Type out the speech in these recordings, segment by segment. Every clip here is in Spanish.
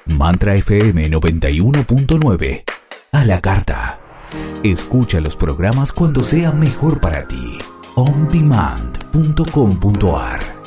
Mantra FM 91.9. A la carta. Escucha los programas cuando sea mejor para ti. ondemand.com.ar.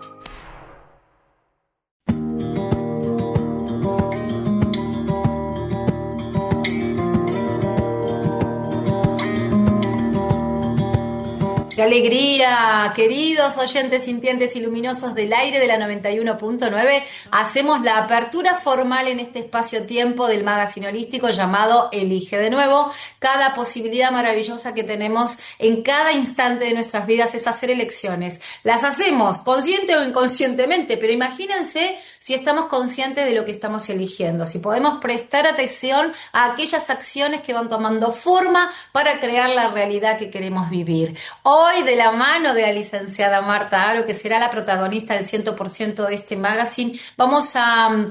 ¡Qué alegría! Queridos oyentes sintientes y luminosos del aire de la 91.9, hacemos la apertura formal en este espacio-tiempo del magazine holístico llamado Elige de Nuevo. Cada posibilidad maravillosa que tenemos en cada instante de nuestras vidas es hacer elecciones. Las hacemos consciente o inconscientemente, pero imagínense si estamos conscientes de lo que estamos eligiendo, si podemos prestar atención a aquellas acciones que van tomando forma para crear la realidad que queremos vivir. Hoy, de la mano de la licenciada Marta Aro, que será la protagonista del 100% de este magazine, vamos a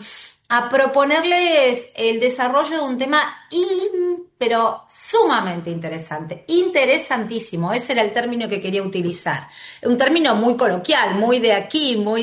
proponerles el desarrollo de un tema pero sumamente interesante, interesantísimo. Ese era el término que quería utilizar. Un término muy coloquial, muy de aquí, muy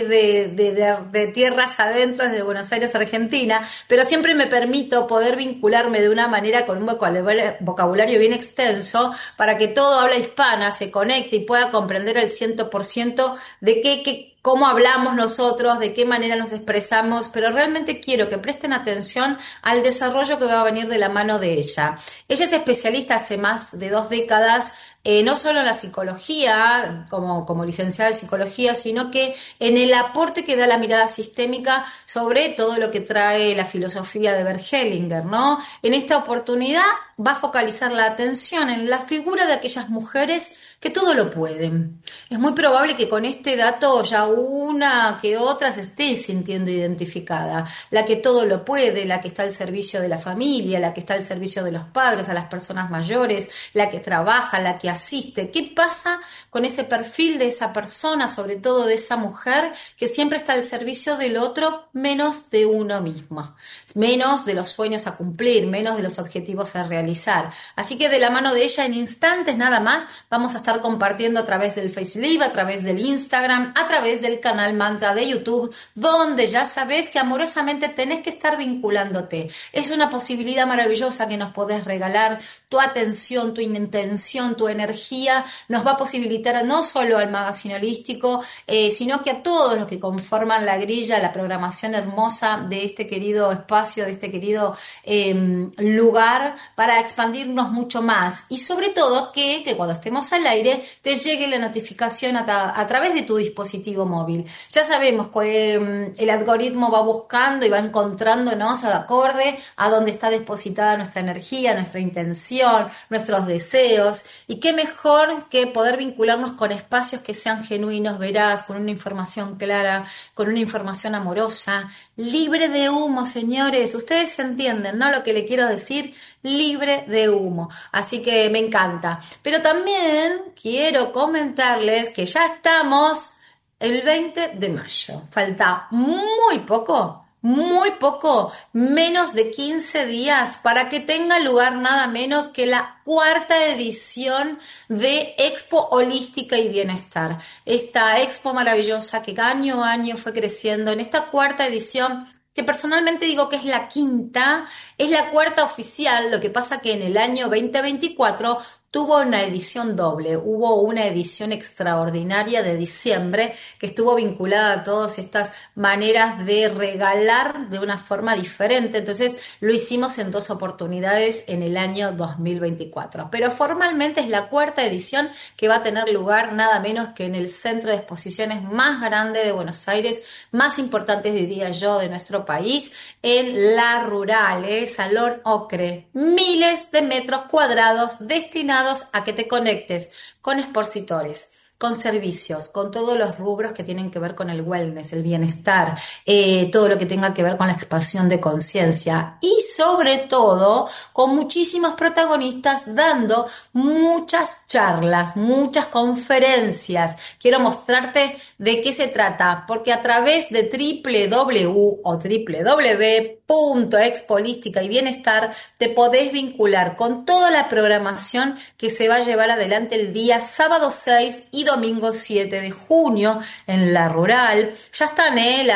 de tierras adentro, desde Buenos Aires, Argentina, pero siempre me permito poder vincularme de una manera con un vocabulario bien extenso para que todo habla hispana se conecte y pueda comprender el 100% de cómo hablamos nosotros, de qué manera nos expresamos, pero realmente quiero que presten atención al desarrollo que va a venir de la mano de ella. Ella es especialista hace más de 2 décadas, no solo en la psicología, como licenciada en psicología, sino que en el aporte que da la mirada sistémica sobre todo lo que trae la filosofía de Bert Hellinger, ¿no? En esta oportunidad va a focalizar la atención en la figura de aquellas mujeres que todo lo pueden. Es muy probable que con este dato ya una que otra se esté sintiendo identificada. La que todo lo puede, la que está al servicio de la familia, la que está al servicio de los padres, a las personas mayores, la que trabaja, la que asiste. ¿Qué pasa con ese perfil de esa persona, sobre todo de esa mujer que siempre está al servicio del otro menos de uno mismo? Menos de los sueños a cumplir, menos de los objetivos a realizar. Así que de la mano de ella, en instantes nada más, vamos a estar compartiendo a través del Face Live, a través del Instagram, a través del canal Mantra de YouTube, donde ya sabes que amorosamente tenés que estar vinculándote. Es una posibilidad maravillosa que nos podés regalar. Tu atención, tu intención, tu energía nos va a posibilitar no solo al magazine holístico, sino que a todos los que conforman la grilla, la programación hermosa de este querido espacio, de este querido lugar, para expandirnos mucho más. Y sobre todo que cuando estemos al aire te llegue la notificación a través de tu dispositivo móvil. Ya sabemos que el algoritmo va buscando y va encontrándonos de acorde a donde está depositada nuestra energía, nuestra intención, nuestros deseos, y qué mejor que poder vincularnos con espacios que sean genuinos, veraz, con una información clara, con una información amorosa, libre de humo, señores. Ustedes entienden, ¿no? Lo que le quiero decir, libre de humo. Así que me encanta. Pero también quiero comentarles que ya estamos el 20 de mayo. Falta muy poco, menos de 15 días para que tenga lugar nada menos que la 4ª edición de Expo Holística y Bienestar. Esta expo maravillosa que año a año fue creciendo. En esta 4ª edición, que personalmente digo que es la 5ª, es la 4ª oficial. Lo que pasa que en el año 2024 tuvo una edición doble, hubo una edición extraordinaria de diciembre que estuvo vinculada a todas estas maneras de regalar de una forma diferente. Entonces lo hicimos en 2 oportunidades en el año 2024, pero formalmente es la 4ª edición que va a tener lugar nada menos que en el centro de exposiciones más grande de Buenos Aires, más importantes diría yo de nuestro país, en La Rural, Salón Ocre, miles de metros cuadrados destinados a que te conectes con expositores, con servicios, con todos los rubros que tienen que ver con el wellness, el bienestar, todo lo que tenga que ver con la expansión de conciencia y sobre todo con muchísimos protagonistas dando muchas charlas, muchas conferencias. Quiero mostrarte de qué se trata, porque a través de www.expo Holística y Bienestar te podés vincular con toda la programación que se va a llevar adelante el día sábado 6 y domingo 7 de junio en La Rural. Ya están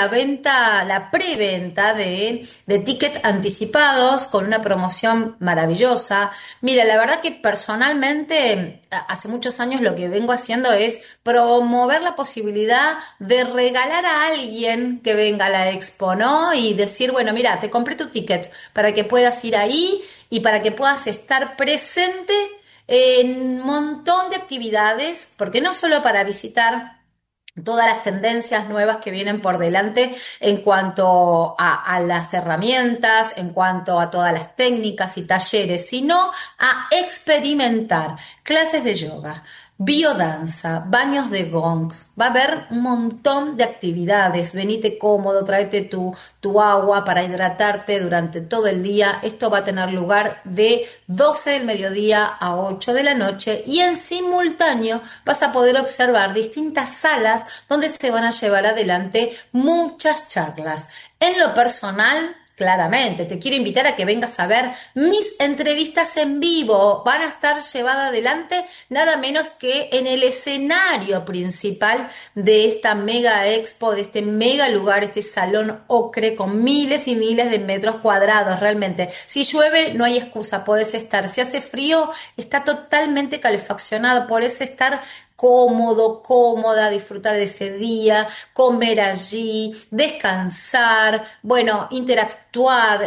la preventa de tickets anticipados con una promoción maravillosa. Mira, la verdad que personalmente hace muchos años lo que vengo haciendo es promover la posibilidad de regalar a alguien que venga a la expo, ¿no? Y decir, bueno, mira, te compré tu ticket para que puedas ir ahí y para que puedas estar presente en un montón de actividades, porque no solo para visitar todas las tendencias nuevas que vienen por delante en cuanto a las herramientas, en cuanto a todas las técnicas y talleres, sino a experimentar clases de yoga, biodanza, baños de gongs. Va a haber un montón de actividades. Venite cómodo, tráete tu agua para hidratarte durante todo el día. Esto va a tener lugar de 12 del mediodía a 8 de la noche y en simultáneo vas a poder observar distintas salas donde se van a llevar adelante muchas charlas. En lo personal, claramente, te quiero invitar a que vengas a ver mis entrevistas en vivo. Van a estar llevadas adelante nada menos que en el escenario principal de esta mega expo, de este mega lugar, este salón ocre con miles y miles de metros cuadrados. Realmente, si llueve no hay excusa, podés estar. Si hace frío, está totalmente calefaccionado, podés estar cómodo, cómoda, disfrutar de ese día, comer allí, descansar, bueno, interactuar,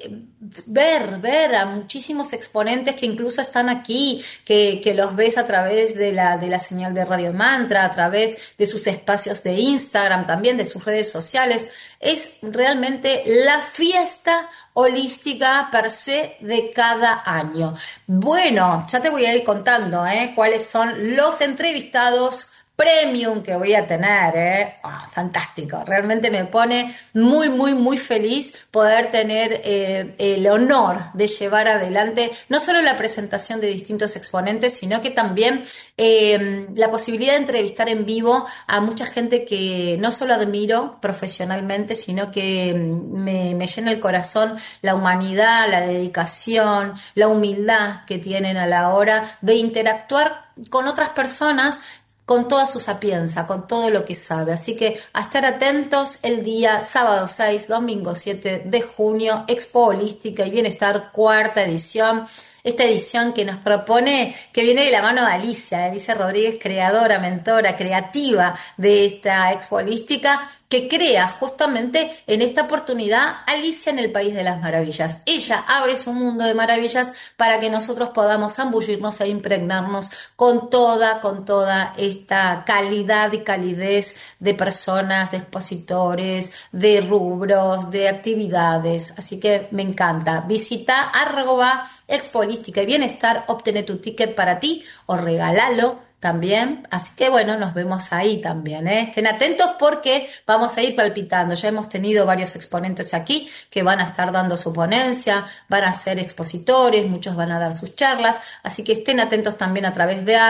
ver a muchísimos exponentes que incluso están aquí, que los ves a través de la señal de Radio Mantra, a través de sus espacios de Instagram, también de sus redes sociales. Es realmente la fiesta holística per se de cada año. Bueno, ya te voy a ir contando cuáles son los entrevistados premium que voy a tener, fantástico, realmente me pone muy, muy, muy feliz poder tener el honor de llevar adelante no solo la presentación de distintos exponentes, sino que también la posibilidad de entrevistar en vivo a mucha gente que no solo admiro profesionalmente, sino que me llena el corazón la humanidad, la dedicación, la humildad que tienen a la hora de interactuar con otras personas, con toda su sapienza, con todo lo que sabe. Así que a estar atentos el día sábado 6, domingo 7 de junio, Expo Holística y Bienestar, cuarta edición. Esta edición que nos propone, que viene de la mano de Alicia Rodríguez, creadora, mentora, creativa de esta Expo Holística, que crea justamente en esta oportunidad Alicia en el País de las Maravillas. Ella abre su mundo de maravillas para que nosotros podamos zambullirnos e impregnarnos con toda esta calidad y calidez de personas, de expositores, de rubros, de actividades. Así que me encanta. Visita @Expo Holística y Bienestar, obtené tu ticket para ti o regálalo también, así que bueno, nos vemos ahí también, Estén atentos porque vamos a ir palpitando. Ya hemos tenido varios exponentes aquí que van a estar dando su ponencia, van a ser expositores, muchos van a dar sus charlas, así que estén atentos también a través de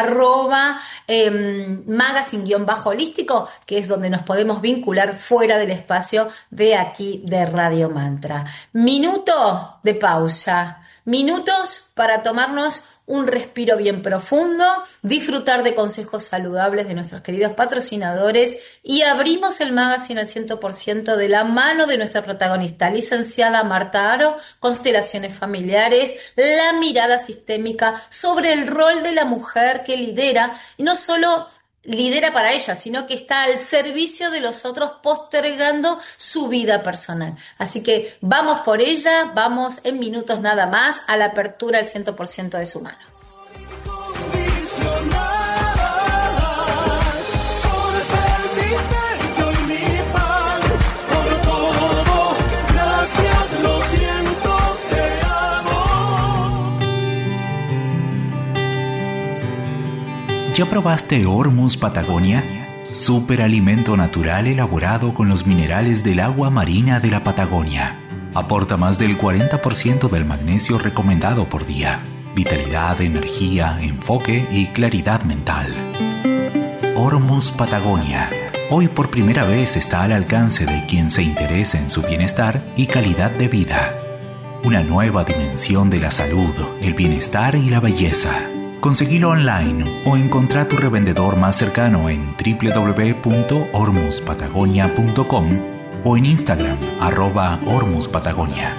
@magazine_holístico, que es donde nos podemos vincular fuera del espacio de aquí de Radio Mantra. Minuto de pausa, minutos para tomarnos un respiro bien profundo, disfrutar de consejos saludables de nuestros queridos patrocinadores y abrimos el magazine al 100% de la mano de nuestra protagonista, licenciada Marta Aro, Constelaciones Familiares, la mirada sistémica sobre el rol de la mujer que lidera, y no solo lidera para ella, sino que está al servicio de los otros postergando su vida personal. Así que vamos por ella, vamos en minutos nada más a la apertura al 100% de su mano. ¿Ya probaste Hormuz Patagonia? Superalimento natural elaborado con los minerales del agua marina de la Patagonia. Aporta más del 40% del magnesio recomendado por día. Vitalidad, energía, enfoque y claridad mental. Hormuz Patagonia. Hoy por primera vez está al alcance de quien se interese en su bienestar y calidad de vida. Una nueva dimensión de la salud, el bienestar y la belleza. Conseguilo online o encontrá tu revendedor más cercano en www.hormuspatagonia.com o en Instagram @hormuspatagonia.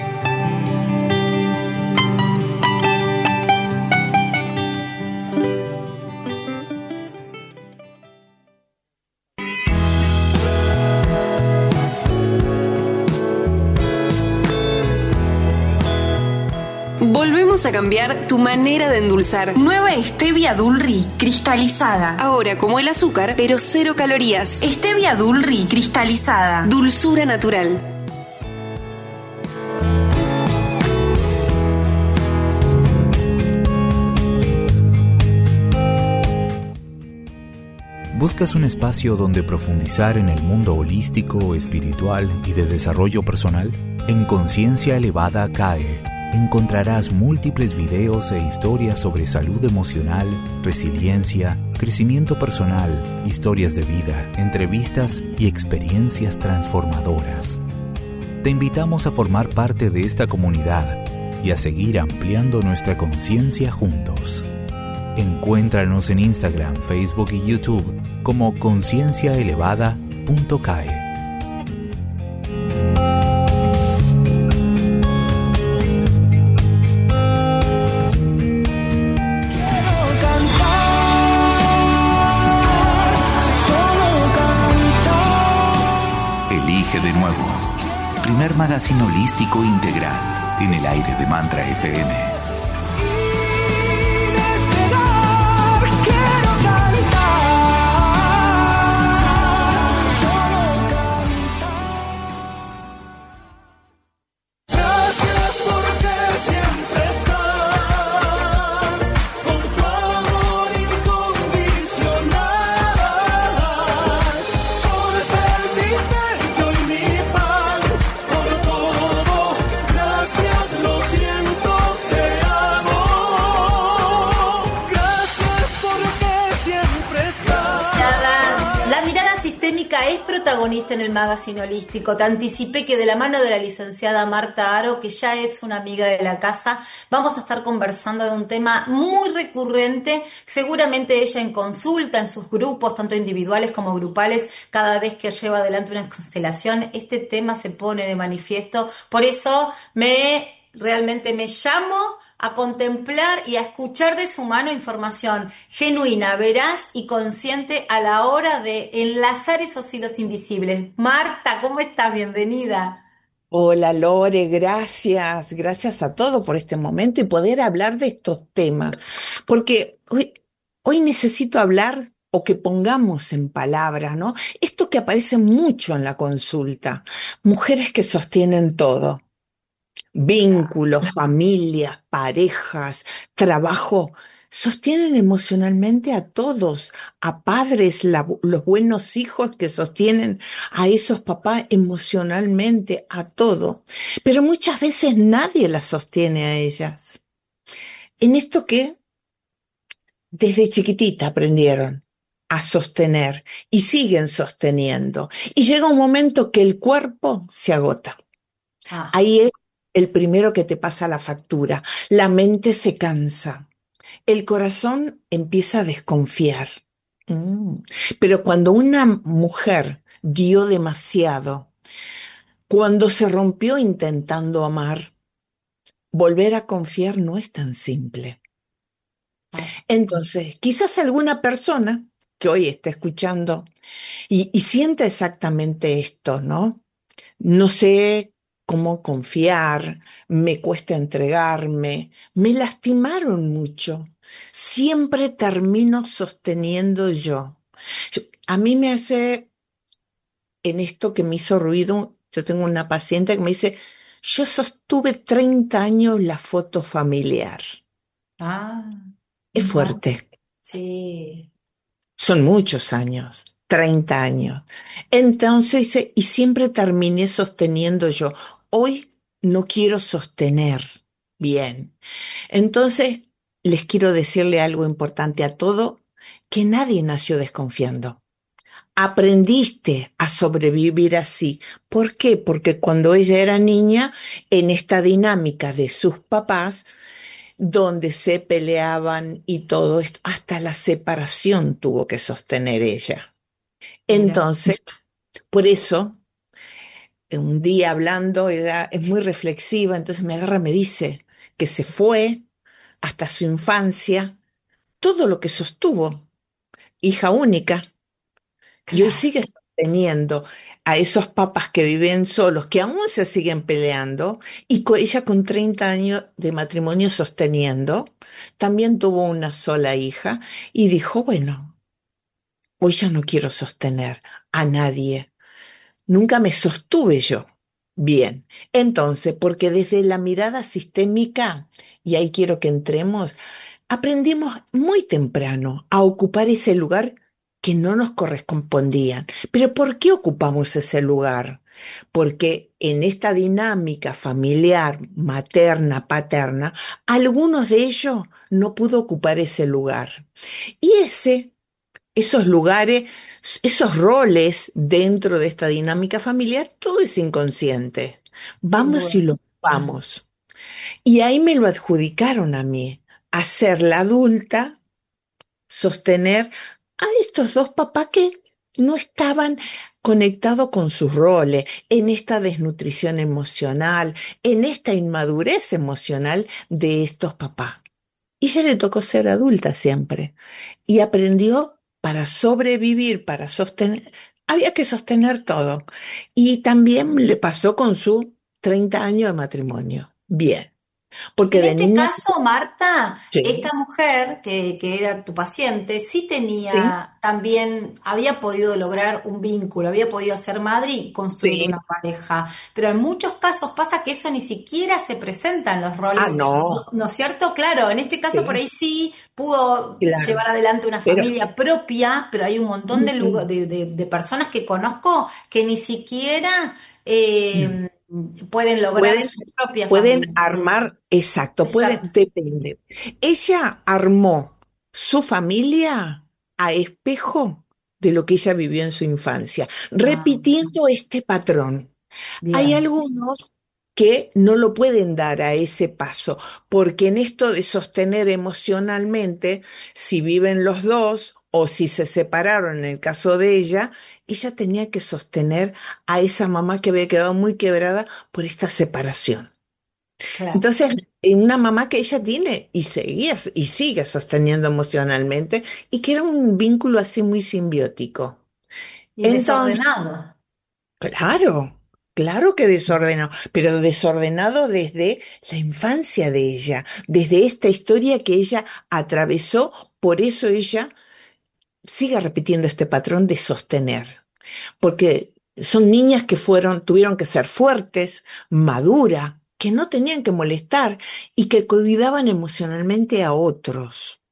Volvemos a cambiar tu manera de endulzar. Nueva Stevia Dulri, cristalizada. Ahora como el azúcar, pero 0 calorías. Stevia Dulri, cristalizada. Dulzura natural. ¿Buscas un espacio donde profundizar en el mundo holístico, espiritual y de desarrollo personal? En Conciencia Elevada CAE encontrarás múltiples videos e historias sobre salud emocional, resiliencia, crecimiento personal, historias de vida, entrevistas y experiencias transformadoras. Te invitamos a formar parte de esta comunidad y a seguir ampliando nuestra conciencia juntos. Encuéntranos en Instagram, Facebook y YouTube como concienciaelevada.cae. De nuevo, primer magazine holístico integral en el aire de Mantra FM. Es protagonista en el magazine holístico. Te anticipé que de la mano de la licenciada Marta Aro, que ya es una amiga de la casa, vamos a estar conversando de un tema muy recurrente. Seguramente ella en consulta, en sus grupos, tanto individuales como grupales, cada vez que lleva adelante una constelación, este tema se pone de manifiesto. Por eso realmente me llamo a contemplar y a escuchar de su mano información genuina, veraz y consciente a la hora de enlazar esos hilos invisibles. Marta, ¿cómo estás? Bienvenida. Hola Lore, gracias a todos por este momento y poder hablar de estos temas, porque hoy necesito hablar o que pongamos en palabras, ¿no? Esto que aparece mucho en la consulta, mujeres que sostienen todo. Vínculos, familias, parejas, trabajo, sostienen emocionalmente a todos, a padres, los buenos hijos que sostienen a esos papás emocionalmente, a todo. Pero muchas veces nadie las sostiene a ellas. En esto que desde chiquitita aprendieron a sostener y siguen sosteniendo. Y llega un momento que el cuerpo se agota. Ahí es el primero que te pasa la factura. La mente se cansa. El corazón empieza a desconfiar. Pero cuando una mujer dio demasiado, cuando se rompió intentando amar, volver a confiar no es tan simple. Entonces, quizás alguna persona que hoy está escuchando y sienta exactamente esto, ¿no? No sé cómo confiar, me cuesta entregarme, me lastimaron mucho. Siempre termino sosteniendo yo. A mí me hace, en esto que me hizo ruido, yo tengo una paciente que me dice, yo sostuve 30 años la foto familiar. Es fuerte. Sí. Son muchos años. 30 años. Entonces, y siempre terminé sosteniendo yo. Hoy no quiero sostener bien. Entonces, les quiero decirle algo importante a todo, que nadie nació desconfiando. Aprendiste a sobrevivir así. ¿Por qué? Porque cuando ella era niña, en esta dinámica de sus papás, donde se peleaban y todo esto, hasta la separación tuvo que sostener ella. Mira, Entonces, por eso, un día hablando, ella es muy reflexiva, entonces me agarra y me dice que se fue hasta su infancia, todo lo que sostuvo, hija única, y hoy claro, sigue sosteniendo a esos papás que viven solos, que aún se siguen peleando, y ella con 30 años de matrimonio sosteniendo, también tuvo una sola hija, y dijo, bueno, hoy ya no quiero sostener a nadie, nunca me sostuve yo. Bien, entonces, porque desde la mirada sistémica, y ahí quiero que entremos, aprendimos muy temprano a ocupar ese lugar que no nos correspondían. Pero ¿por qué ocupamos ese lugar? Porque en esta dinámica familiar, materna, paterna, algunos de ellos no pudo ocupar ese lugar. Y esos lugares, esos roles dentro de esta dinámica familiar, todo es inconsciente. sin Vamos y dudas. lo vamos. Y ahí me lo adjudicaron a mí, a ser la adulta, sostener a estos dos papás que no estaban conectados con sus roles, en esta desnutrición emocional, en esta inmadurez emocional de estos papás. Y ella le tocó ser adulta siempre. Y aprendió para sobrevivir, para sostener, había que sostener todo. Y también le pasó con sus 30 años de matrimonio. Bien, porque En de este niña, caso, Marta, esta sí, mujer que era tu paciente, sí sí, tenía también, había podido lograr un vínculo, había podido ser madre y construir una sí. pareja, pero en muchos casos pasa que eso ni siquiera se presenta en los Ah, roles, ¿no, no, no es cierto? Claro, en este caso por sí, ahí sí pudo claro. llevar adelante una Pero, familia propia, pero hay un montón de, mm, de personas que conozco que ni siquiera mm, pueden lograr pueden, su propia pueden familia. armar, exacto, Exacto. depende. Ella armó su familia a espejo de lo que ella vivió en su infancia, Ah, repitiendo este patrón. Hay bien, algunos que no lo pueden dar a ese paso, porque en esto de sostener emocionalmente, si viven los dos o si se separaron en el caso de ella tenía que sostener a esa mamá que había quedado muy quebrada por esta separación. claro. Entonces, una mamá que ella tiene y seguía y sigue sosteniendo emocionalmente y que era un vínculo así muy simbiótico. Y Entonces, desordenado. claro, claro que desordenado, pero desordenado desde la infancia de ella, desde esta historia que ella atravesó, por eso ella sigue repitiendo este patrón de sostener, porque son niñas que tuvieron que ser fuertes, maduras, que no tenían que molestar y que cuidaban emocionalmente a otros,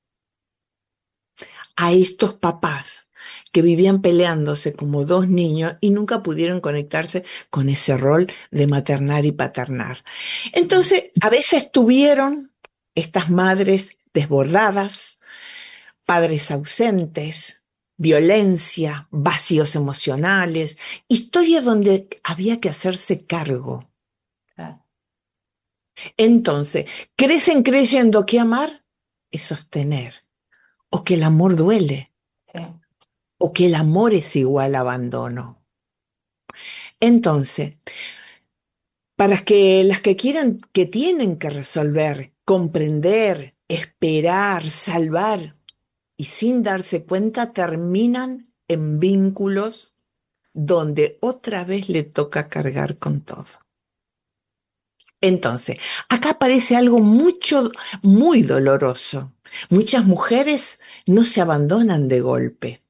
a estos papás que vivían peleándose como dos niños y nunca pudieron conectarse con ese rol de maternar y paternar. Entonces, a veces tuvieron estas madres desbordadas, padres ausentes, violencia, vacíos emocionales, historias donde había que hacerse cargo. Claro. Entonces, crecen creyendo que amar es sostener, o que el amor duele, Sí. o que el amor es igual a abandono. Entonces, para que las que quieran, que tienen que resolver, comprender, esperar, salvar, y sin darse cuenta terminan en vínculos donde otra vez le toca cargar con todo. Entonces, acá aparece algo muy doloroso. Muchas mujeres no se abandonan de golpe,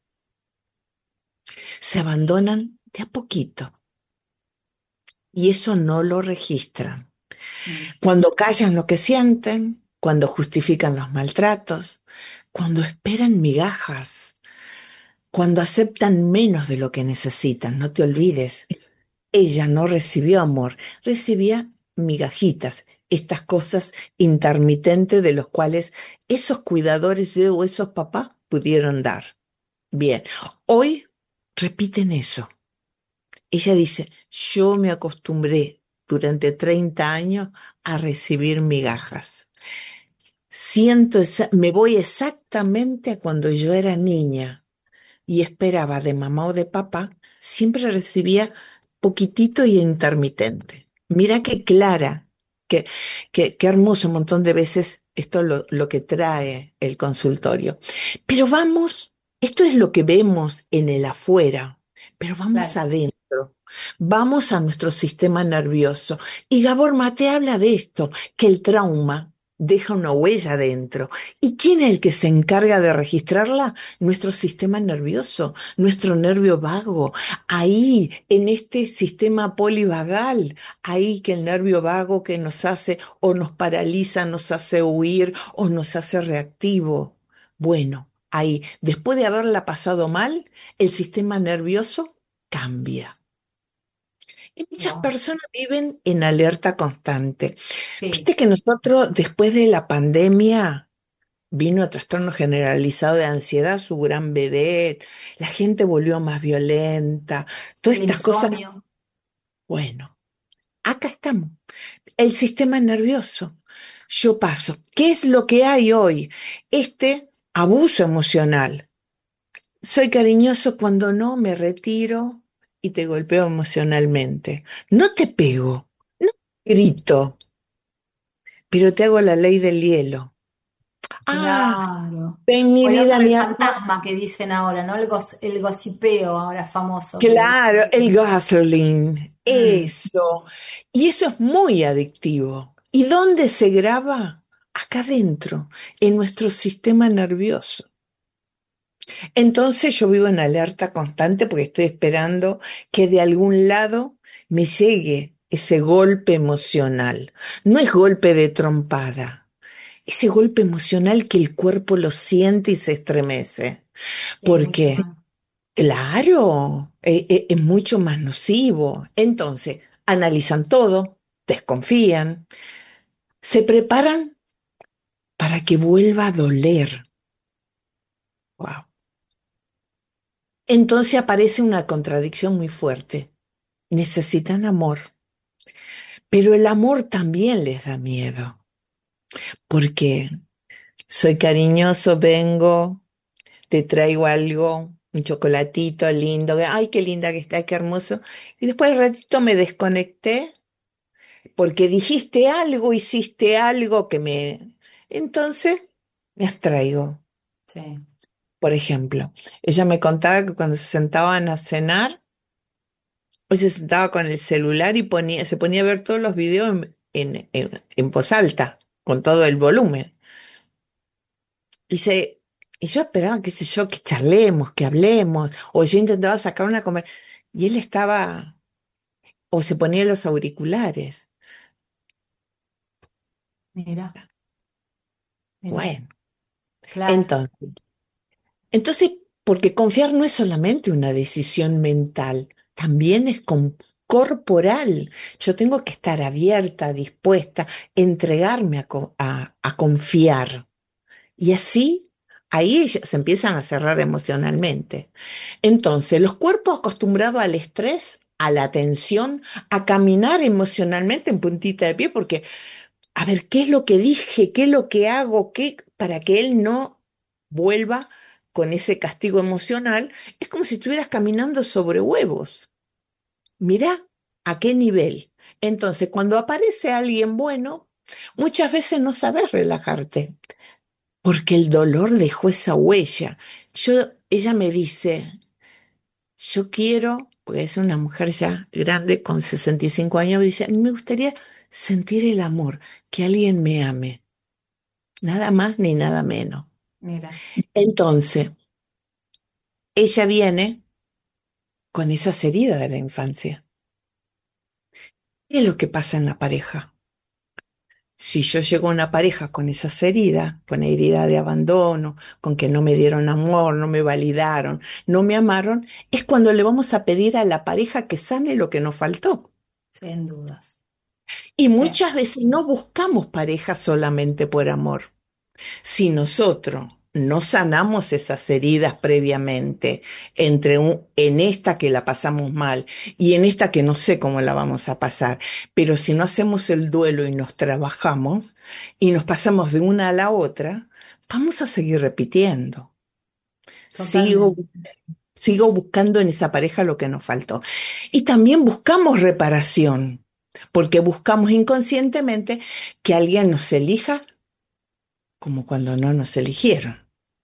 se abandonan de a poquito y eso no lo registran. Mm. Cuando callan lo que sienten, cuando justifican los maltratos, cuando esperan migajas, cuando aceptan menos de lo que necesitan, no te olvides. Ella no recibió amor, recibía migajitas, estas cosas intermitentes de los cuales esos cuidadores o esos papás pudieron dar. Bien, hoy repiten eso. Ella dice, yo me acostumbré durante 30 años a recibir migajas. me voy exactamente a cuando yo era niña y esperaba de mamá o de papá, siempre recibía poquitito y intermitente. Mira qué clara, qué, qué hermoso un montón de veces esto lo que trae el consultorio. Pero vamos, esto es lo que vemos en el afuera, pero vamos Claro. adentro. Vamos a nuestro sistema nervioso. Y Gabor Mate habla de esto, que el trauma deja una huella adentro. ¿Y quién es el que se encarga de registrarla? Nuestro sistema nervioso, nuestro nervio vago. Ahí, en este sistema polivagal, ahí que el nervio vago que nos hace o nos paraliza, nos hace huir o nos hace reactivo. Bueno, ahí, después de haberla pasado mal, el sistema nervioso cambia. Y muchas Wow. personas viven en alerta constante. Sí. Viste que nosotros, después de la pandemia, vino el trastorno generalizado de ansiedad, su gran vedette, la gente volvió más violenta, todas El estas cosas. insomnio. Bueno, acá estamos. El sistema nervioso. Yo paso. ¿Qué es lo que hay hoy? Este abuso emocional. Soy cariñoso cuando no, me retiro y te golpeo emocionalmente. No te pego, no grito, pero te hago la ley del hielo. Ah, Claro. en O mi el vida, otro, el mi amor. fantasma que dicen ahora, ¿no? El gosipeo ahora famoso que le Claro, dicen. el gasoline, Mm, eso. Y eso es muy adictivo. ¿Y dónde se graba? Acá adentro, en nuestro sistema nervioso. Entonces yo vivo en alerta constante porque estoy esperando que de algún lado me llegue ese golpe emocional. No es golpe de trompada, ese golpe emocional que el cuerpo lo siente y se estremece. es mucho Porque, más. claro, es mucho más nocivo. Entonces, analizan todo, desconfían, se preparan para que vuelva a doler. Wow. Entonces aparece una contradicción muy fuerte. Necesitan amor, pero el amor también les da miedo, porque soy cariñoso, vengo, te traigo algo, un chocolatito lindo, ay, qué linda que está, qué hermoso, y después al ratito me desconecté porque dijiste algo, hiciste algo que me... Entonces me abstraigo. Sí. Por ejemplo, ella me contaba que cuando se sentaban a cenar, pues se sentaba con el celular y se ponía a ver todos los videos en voz alta, con todo el volumen. Y, y yo esperaba, qué sé yo, que charlemos, que hablemos, o yo intentaba sacar una conversación, y él estaba, o se ponía los auriculares. Mira, mira. Bueno, Claro. entonces, entonces, porque confiar no es solamente una decisión mental, también es corporal. Yo tengo que estar abierta, dispuesta, entregarme a confiar. Y así, ahí ellos se empiezan a cerrar emocionalmente. Entonces, los cuerpos acostumbrados al estrés, a la tensión, a caminar emocionalmente en puntita de pie, porque, a ver, ¿qué es lo que dije? ¿Qué es lo que hago? ¿Qué? Para que él no vuelva con ese castigo emocional, es como si estuvieras caminando sobre huevos. Mirá a qué nivel. Entonces, cuando aparece alguien bueno, muchas veces no sabes relajarte porque el dolor dejó esa huella. Ella me dice, yo quiero, porque es una mujer ya grande con 65 años, me dice, me gustaría sentir el amor, que alguien me ame, nada más ni nada menos. Mira. Entonces, ella viene con esas heridas de la infancia. ¿Qué es lo que pasa en la pareja? Si yo llego a una pareja con esas heridas, con herida de abandono, con que no me dieron amor, no me validaron, no me amaron, es cuando le vamos a pedir a la pareja que sane lo que nos faltó. Sin dudas. Y Sí. muchas veces no buscamos pareja solamente por amor. Si nosotros no sanamos esas heridas previamente, en esta que la pasamos mal y en esta que no sé cómo la vamos a pasar, pero si no hacemos el duelo y nos trabajamos y nos pasamos de una a la otra, vamos a seguir repitiendo. Sigo, Totalmente. sigo buscando en esa pareja lo que nos faltó. Y también buscamos reparación, porque buscamos inconscientemente que alguien nos elija como cuando no nos eligieron,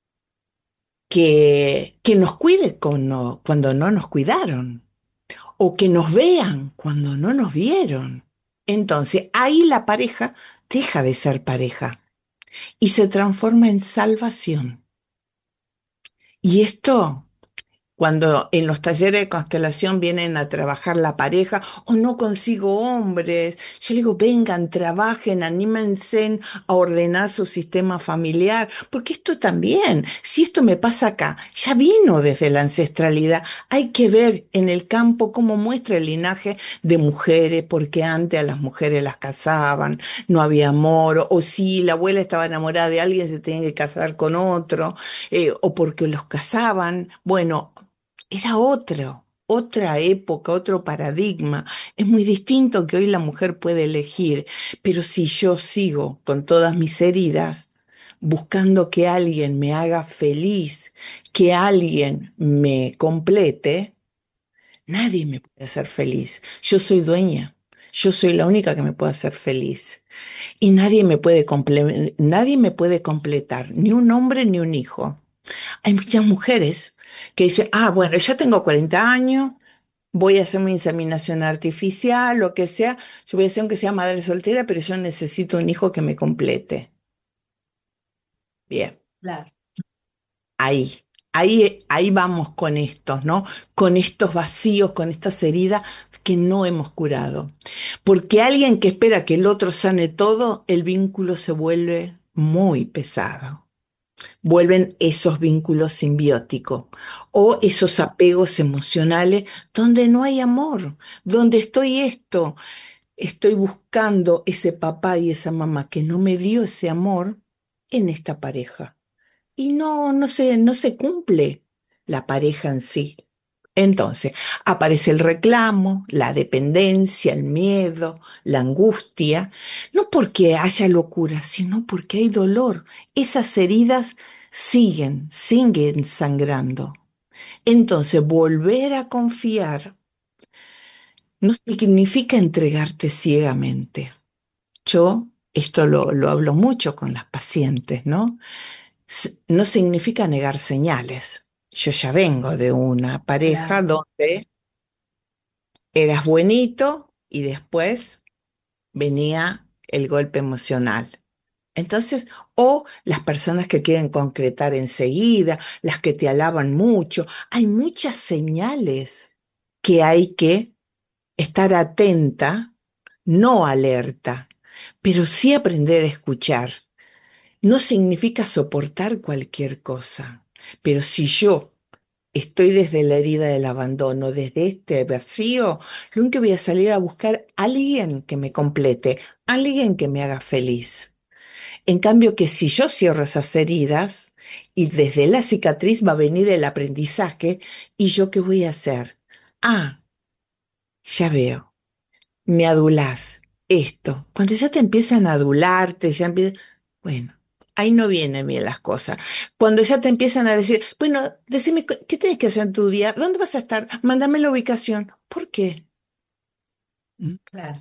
que nos cuide cuando no nos cuidaron, o que nos vean cuando no nos vieron. Entonces, ahí la pareja deja de ser pareja y se transforma en salvación. Y esto, cuando en los talleres de constelación vienen a trabajar la pareja o no consigo hombres, yo le digo, vengan, trabajen, anímense a ordenar su sistema familiar, porque esto también, si esto me pasa acá, ya vino desde la ancestralidad. Hay que ver en el campo cómo muestra el linaje de mujeres, porque antes a las mujeres las casaban, no había amor, o si la abuela estaba enamorada de alguien se tenía que casar con otro, o porque los casaban. Bueno, era otra época, otro paradigma. Es muy distinto que hoy la mujer puede elegir, pero si yo sigo con todas mis heridas, buscando que alguien me haga feliz, que alguien me complete, nadie me puede hacer feliz. Yo soy dueña. Yo soy la única que me puede hacer feliz. Y nadie me puede completar, ni un hombre ni un hijo. Hay muchas mujeres que dicen, bueno, ya tengo 40 años, voy a hacer mi inseminación artificial, lo que sea, yo voy a hacer aunque sea madre soltera, pero yo necesito un hijo que me complete. Bien, Claro. ahí, ahí vamos con estos, ¿no? Con estos vacíos, con estas heridas que no hemos curado. Porque alguien que espera que el otro sane todo, el vínculo se vuelve muy pesado. Vuelven esos vínculos simbióticos o esos apegos emocionales donde no hay amor, donde estoy buscando ese papá y esa mamá que no me dio ese amor en esta pareja. Y no se cumple la pareja en sí. Entonces, aparece el reclamo, la dependencia, el miedo, la angustia, no porque haya locura, sino porque hay dolor. Esas heridas siguen sangrando. Entonces, volver a confiar no significa entregarte ciegamente. Yo esto lo hablo mucho con las pacientes, ¿no? No significa negar señales. Yo ya vengo de una pareja Claro. donde eras buenito y después venía el golpe emocional. Entonces, o las personas que quieren concretar enseguida, las que te alaban mucho, hay muchas señales que hay que estar atenta, no alerta, pero sí aprender a escuchar. No significa soportar cualquier cosa, pero si yo estoy desde la herida del abandono, desde este vacío, lo único que voy a salir a buscar a alguien que me complete, alguien que me haga feliz. En cambio que si yo cierro esas heridas y desde la cicatriz va a venir el aprendizaje, ¿y yo qué voy a hacer? Ah, ya veo, me adulás, esto. Cuando ya te empiezan a adularte, bueno, ahí no vienen bien las cosas. Cuando ya te empiezan a decir, bueno, decime, ¿qué tienes que hacer en tu día? ¿Dónde vas a estar? Mándame la ubicación. ¿Por qué? ¿Mm? Claro,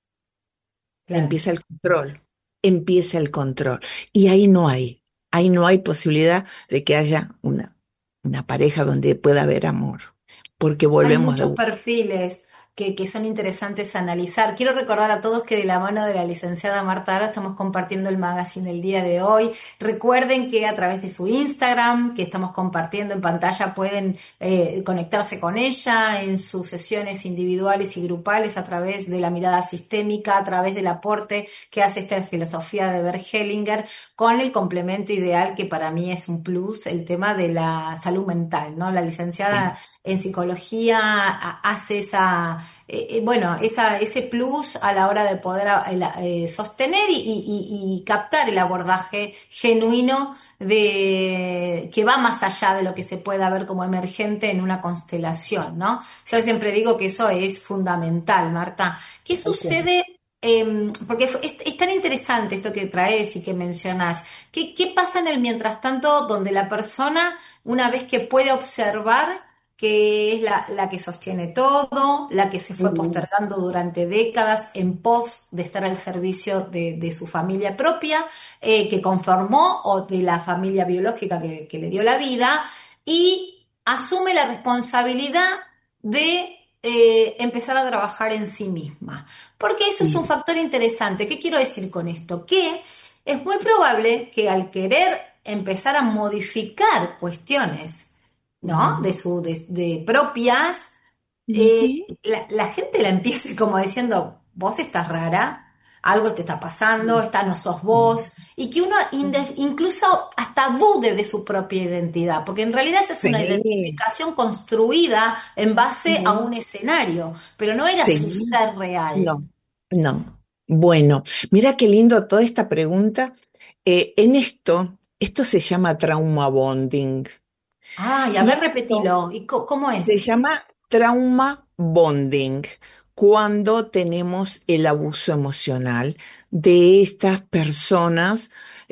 claro. Empieza el control, empieza el control. Y ahí no hay posibilidad de que haya una pareja donde pueda haber amor, porque Hay volvemos de muchos vuelta. perfiles que son interesantes analizar. Quiero recordar a todos que de la mano de la licenciada Marta Aro estamos compartiendo el magazine del día de hoy. Recuerden que a través de su Instagram, que estamos compartiendo en pantalla, pueden conectarse con ella en sus sesiones individuales y grupales a través de la mirada sistémica, a través del aporte que hace esta filosofía de Bert Hellinger, con el complemento ideal que para mí es un plus, el tema de la salud mental, ¿no? La licenciada en psicología hace ese plus a la hora de poder sostener y captar el abordaje genuino que va más allá de lo que se pueda ver como emergente en una constelación, ¿no? Yo siempre digo que eso es fundamental, Marta. ¿Qué Ok. sucede? Porque es tan interesante esto que traes y que mencionas. ¿Qué pasa en el mientras tanto donde la persona, una vez que puede observar que es la que sostiene todo, la que se fue Mm, postergando durante décadas en pos de estar al servicio de su familia propia, que conformó, o de la familia biológica que le dio la vida, y asume la responsabilidad de empezar a trabajar en sí misma? Porque eso es un sí. factor interesante. ¿Qué quiero decir con esto? Que es muy probable que al querer empezar a modificar cuestiones, ¿no? Mm, De propias, ujú, la gente la empiece como diciendo, vos estás rara, algo te está pasando, mm, esta no sos mm, vos, y que uno incluso hasta dude de su propia identidad, porque en realidad esa es una sí. identificación construida en base a Ujú, un escenario, pero no era su sí. ser real. No, no. Bueno, mira qué lindo toda esta pregunta. Esto se llama trauma bonding. Ay, a Y ver, esto repetilo. ¿Y cómo se es? llama trauma bonding cuando tenemos el abuso emocional de estas personas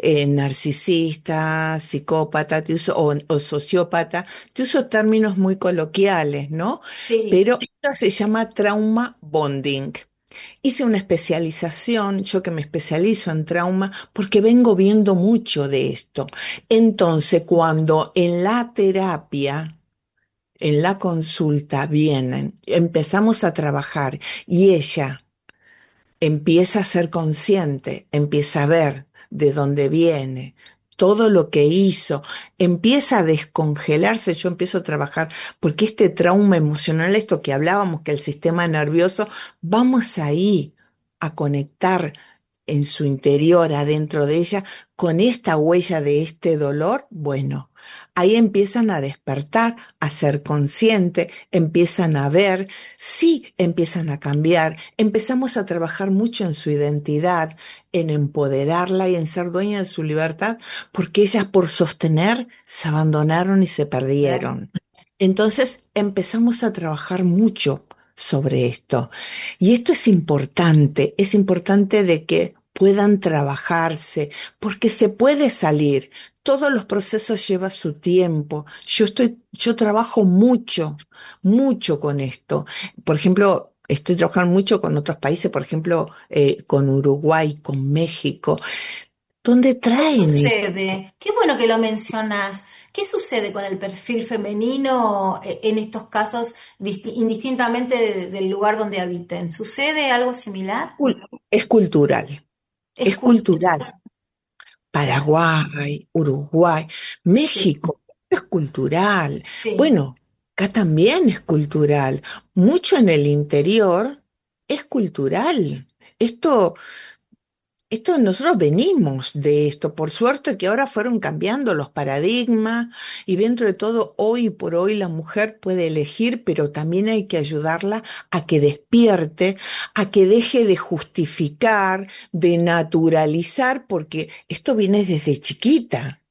narcisistas, psicópatas, o sociópatas. Te uso términos muy coloquiales, ¿no? Sí. Pero esto se llama trauma bonding. Hice una especialización, yo que me especializo en trauma, porque vengo viendo mucho de esto. Entonces, cuando en la terapia, en la consulta vienen, empezamos a trabajar y ella empieza a ser consciente, empieza a ver de dónde viene, todo lo que hizo, empieza a descongelarse, yo empiezo a trabajar, porque este trauma emocional, esto que hablábamos, que el sistema nervioso, vamos ahí a conectar en su interior, adentro de ella, con esta huella de este dolor. Bueno, ahí empiezan a despertar, a ser consciente, empiezan a ver, sí empiezan a cambiar, empezamos a trabajar mucho en su identidad, en empoderarla y en ser dueña de su libertad, porque ellas por sostener se abandonaron y se perdieron. Entonces empezamos a trabajar mucho sobre esto. Y esto es importante de que puedan trabajarse, porque se puede salir. Todos los procesos llevan su tiempo. Yo trabajo mucho, mucho con esto. Por ejemplo, estoy trabajando mucho con otros países, por ejemplo, con Uruguay, con México, donde ¿Qué traen esto. sucede? Qué bueno que lo mencionas. ¿Qué sucede con el perfil femenino en estos casos, indistintamente del lugar donde habiten? ¿Sucede algo similar? Es cultural, Es es cultural. cultural. Claro, Paraguay, Uruguay, sí, México, es cultural. sí. Bueno, acá también es cultural. Mucho en el interior es cultural. Esto, esto nosotros venimos de esto. Por suerte que ahora fueron cambiando los paradigmas y dentro de todo, hoy por hoy la mujer puede elegir, pero también hay que ayudarla a que despierte, a que deje de justificar, de naturalizar, porque esto viene desde chiquita.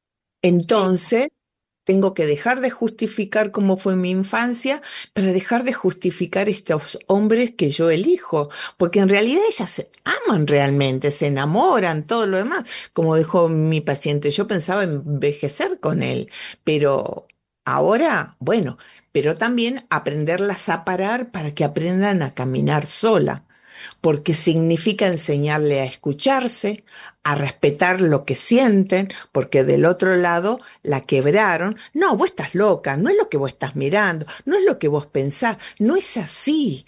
Sí. Entonces, tengo que dejar de justificar cómo fue mi infancia para dejar de justificar estos hombres que yo elijo, porque en realidad ellas se aman realmente, se enamoran, todo lo demás. Como dijo mi paciente, yo pensaba envejecer con él, pero ahora, bueno, pero también aprenderlas a parar para que aprendan a caminar sola, porque significa enseñarle a escucharse, a respetar lo que sienten, porque del otro lado la quebraron. No, vos estás loca, no es lo que vos estás mirando, no es lo que vos pensás, no es así.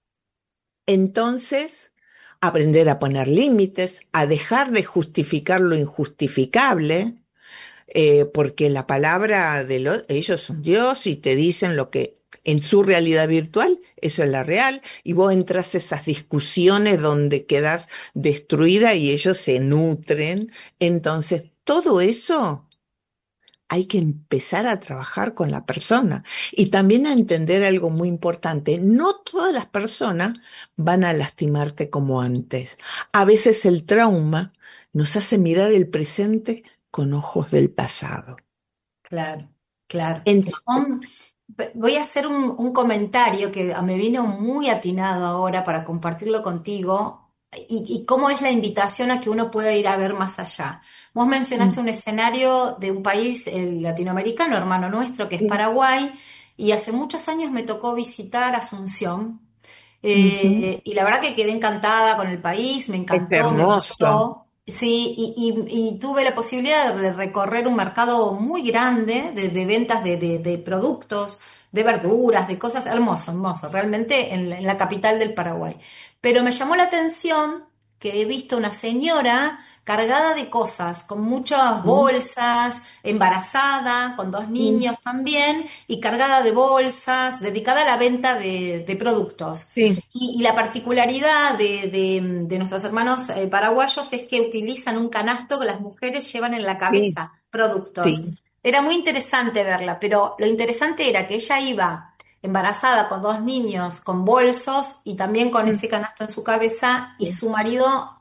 Entonces, aprender a poner límites, a dejar de justificar lo injustificable, porque la palabra ellos son Dios y te dicen lo que en su realidad virtual, eso es la real, y vos entras a esas discusiones donde quedas destruida y ellos se nutren. Entonces, todo eso hay que empezar a trabajar con la persona y también a entender algo muy importante. No todas las personas van a lastimarte como antes. A veces el trauma nos hace mirar el presente con ojos del pasado. Claro, claro. Entonces, Um, Voy a hacer un comentario que me vino muy atinado ahora para compartirlo contigo y cómo es la invitación a que uno pueda ir a ver más allá. Vos mencionaste un escenario de un país latinoamericano, hermano nuestro, que es Paraguay, y hace muchos años me tocó visitar Asunción. ujú, Y la verdad que quedé encantada con el país, me es encantó, me hermoso. gustó. Sí, y tuve la posibilidad de recorrer un mercado muy grande de ventas de productos, de verduras, de cosas hermoso, hermoso, realmente en la capital del Paraguay. Pero me llamó la atención que he visto una señora cargada de cosas, con muchas Mm, bolsas, embarazada, con dos mm, niños también, y cargada de bolsas, dedicada a la venta de productos. sí, Y la particularidad de nuestros hermanos paraguayos es que utilizan un canasto que las mujeres llevan en la sí, cabeza, productos. sí, Era muy interesante verla, pero lo interesante era que ella iba embarazada con dos niños, con bolsos y también con mm, ese canasto en su cabeza y sí. su marido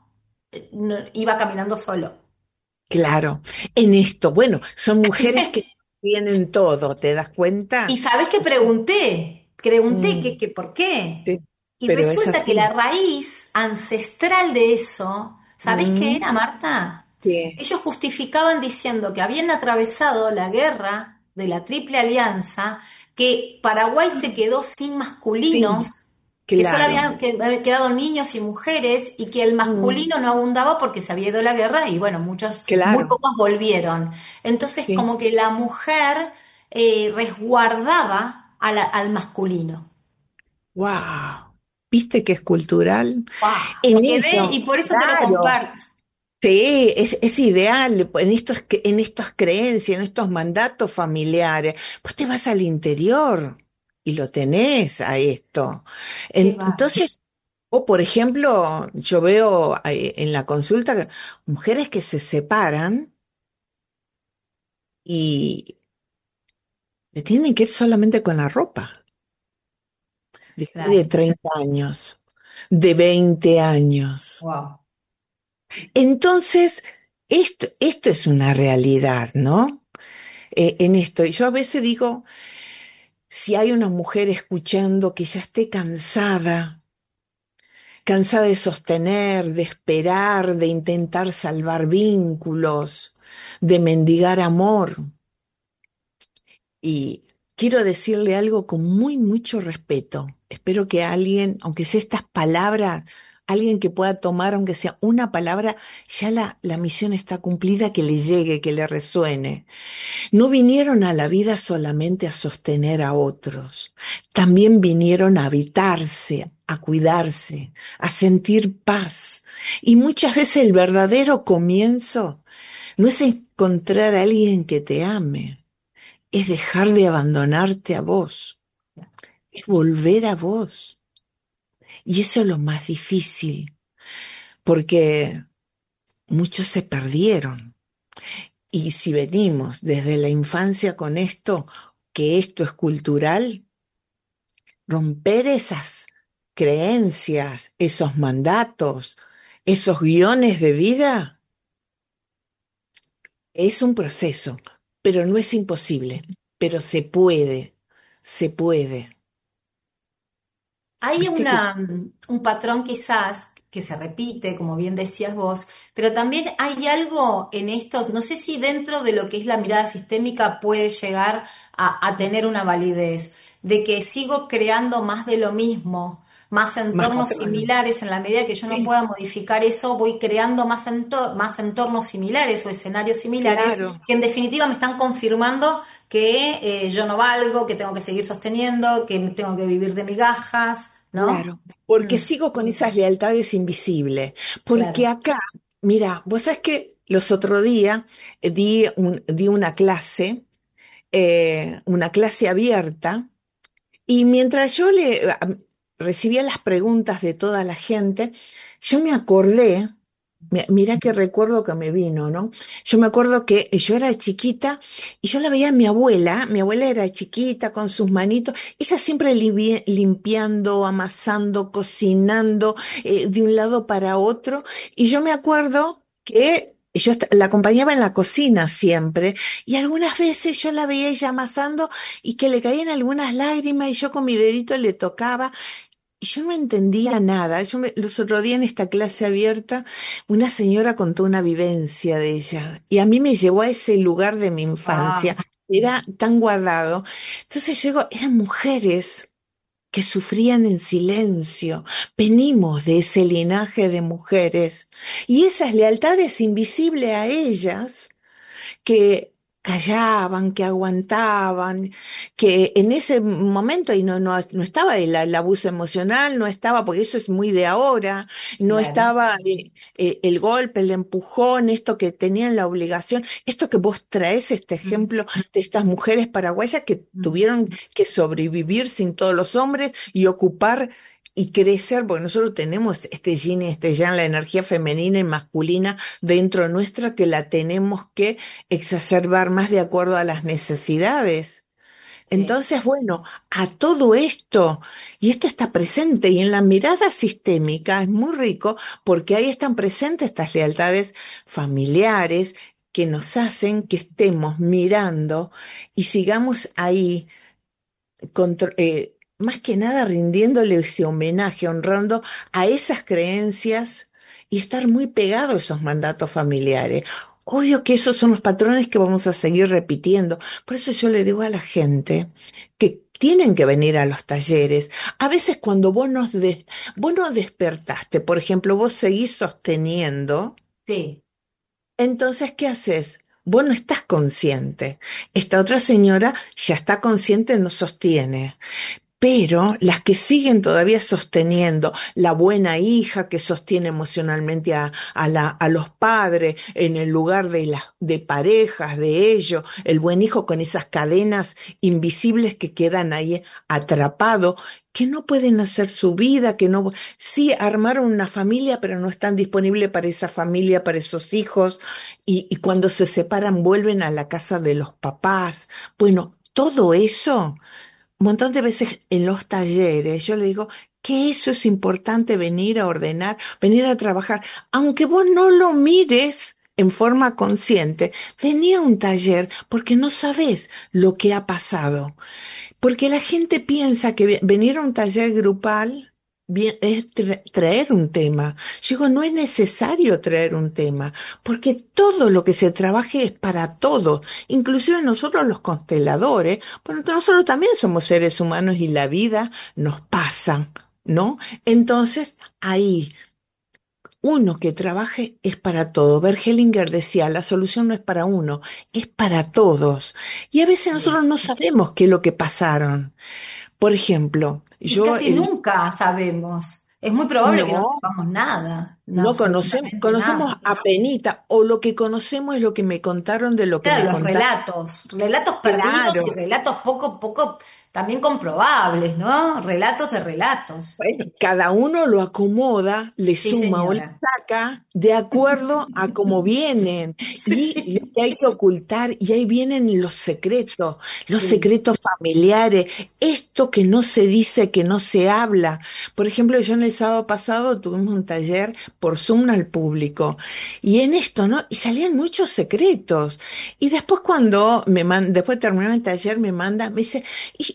iba caminando solo. Claro, en esto, bueno, son mujeres que tienen todo, ¿te das Y cuenta? sabes que pregunté Mm, que por qué. sí, Y pero es resulta que la así. raíz ancestral de eso, ¿sabés qué Mm, era, Marta? sí, Ellos justificaban diciendo que habían atravesado la guerra de la Triple Alianza, que Paraguay se quedó sin sí, masculinos, que solo claro. habían quedado niños y mujeres, y que el Mm, masculino no abundaba porque se había ido la guerra, y bueno, muy claro, pocos volvieron. Entonces, sí. como que la mujer resguardaba al masculino. Wow. ¿Viste que es cultural? ¡Wow! En Me quedé eso, y por eso te lo claro. comparto. Sí, es ideal en estas creencias, en estos mandatos familiares. Pues te vas al interior y lo tenés a esto. Qué va. Entonces, o por ejemplo, yo veo en la consulta mujeres que se separan y le tienen que ir solamente con la ropa, después de Claro. 30 años, de 20 años. Wow. Entonces, esto es una realidad, ¿no? En esto. Y yo a veces digo, si hay una mujer escuchando que ya esté cansada, cansada de sostener, de esperar, de intentar salvar vínculos, de mendigar amor, y quiero decirle algo con mucho respeto. Espero que alguien, aunque sea estas palabras, alguien que pueda tomar, aunque sea una palabra, ya la misión está cumplida, que le llegue, que le resuene. No vinieron a la vida solamente a sostener a otros, también vinieron a habitarse, a cuidarse, a sentir paz. Y muchas veces el verdadero comienzo no es encontrar a alguien que te ame, es dejar de abandonarte a vos, es volver a vos. Y eso es lo más difícil, porque muchos se perdieron. Y si venimos desde la infancia con esto, que esto es cultural, romper esas creencias, esos mandatos, esos guiones de vida, es un proceso, pero no es imposible, pero se puede. Hay Viste que un patrón quizás que se repite, como bien decías vos, pero también hay algo en estos, no sé si dentro de lo que es la mirada sistémica puede llegar a tener una validez, de que sigo creando más de lo mismo, más más entornos patrones. similares, en la medida que yo no Sí, pueda modificar eso, voy creando más entornos similares o escenarios similares claro. que en definitiva me están confirmando que yo no valgo, que tengo que seguir sosteniendo, que tengo que vivir de migajas, ¿no? Claro, porque Mm, sigo con esas lealtades invisibles. Porque claro. acá, mira, vos sabés que los otros días di una clase abierta, y mientras yo recibía las preguntas de toda la gente, yo me acordé Mira qué recuerdo que me vino, ¿no? Yo me acuerdo que yo era chiquita y yo la veía a mi abuela era chiquita con sus manitos, ella siempre limpiando, amasando, cocinando, de un lado para otro, y yo me acuerdo que la acompañaba en la cocina siempre, y algunas veces yo la veía ella amasando y que le caían algunas lágrimas y yo con mi dedito le tocaba. Y yo no entendía nada. Los otros días en esta clase abierta, una señora contó una vivencia de ella y a mí me llevó a ese lugar de mi infancia. Ah, Era tan guardado. Entonces llegó, eran mujeres que sufrían en silencio. Venimos de ese linaje de mujeres y esas lealtades invisibles a ellas que callaban, que aguantaban, que en ese momento y no estaba el abuso emocional, no estaba, porque eso es muy de ahora, no claro. estaba el golpe, el empujón, esto que tenían la obligación, esto que vos traes, este Mm, ejemplo de estas mujeres paraguayas que mm. tuvieron que sobrevivir sin todos los hombres y ocupar y crecer, porque nosotros tenemos este yin y este yang, la energía femenina y masculina dentro nuestra que la tenemos que exacerbar más de acuerdo a las necesidades. Sí, Entonces, bueno, a todo esto, y esto está presente, y en la mirada sistémica es muy rico porque ahí están presentes estas lealtades familiares que nos hacen que estemos mirando y sigamos ahí más que nada rindiéndole ese homenaje, honrando a esas creencias y estar muy pegado a esos mandatos familiares. Obvio que esos son los patrones que vamos a seguir repitiendo. Por eso yo le digo a la gente que tienen que venir a los talleres. A veces cuando vos no despertaste, por ejemplo, vos seguís sosteniendo, sí. entonces, ¿qué haces? Vos no estás consciente. Esta otra señora ya está consciente, no sostiene. Pero las que siguen todavía sosteniendo, la buena hija que sostiene emocionalmente a los padres en el lugar de parejas, de ellos, el buen hijo con esas cadenas invisibles que quedan ahí atrapados, que no pueden hacer su vida, que no, sí armaron una familia, pero no están disponibles para esa familia, para esos hijos, y cuando se separan vuelven a la casa de los papás. Bueno, todo eso un montón de veces en los talleres yo le digo que eso es importante venir a ordenar, venir a trabajar, aunque vos no lo mires en forma consciente, vení a un taller porque no sabés lo que ha pasado. Porque la gente piensa que venir a un taller grupal es traer un tema. Yo digo, no es necesario traer un tema, porque todo lo que se trabaje es para todos, inclusive nosotros los consteladores, bueno, nosotros también somos seres humanos y la vida nos pasa, ¿no? Entonces, ahí uno que trabaje es para todo. Bert Hellinger decía, la solución no es para uno, es para todos. Y a veces Sí. nosotros no sabemos qué es lo que pasaron. Por ejemplo, Y yo casi nunca sabemos. Es muy probable que no no, sepamos nada, no, no conocemos, absolutamente conocemos nada. apenita, o lo que conocemos es lo que me contaron de lo que me Claro, los contaron. relatos perdidos y Claro. relatos poco también comprobables, ¿no? Relatos de relatos. Bueno, cada uno lo acomoda, le Sí, suma o le señora. saca de acuerdo a cómo vienen. Y Sí, lo que hay que ocultar, y ahí vienen los sí. secretos familiares, esto que no se dice, que no se habla. Por ejemplo, yo en el sábado pasado tuvimos un taller por Zoom al público, y en esto, ¿no? Y salían muchos secretos. Y después cuando después de terminar el taller, me dice,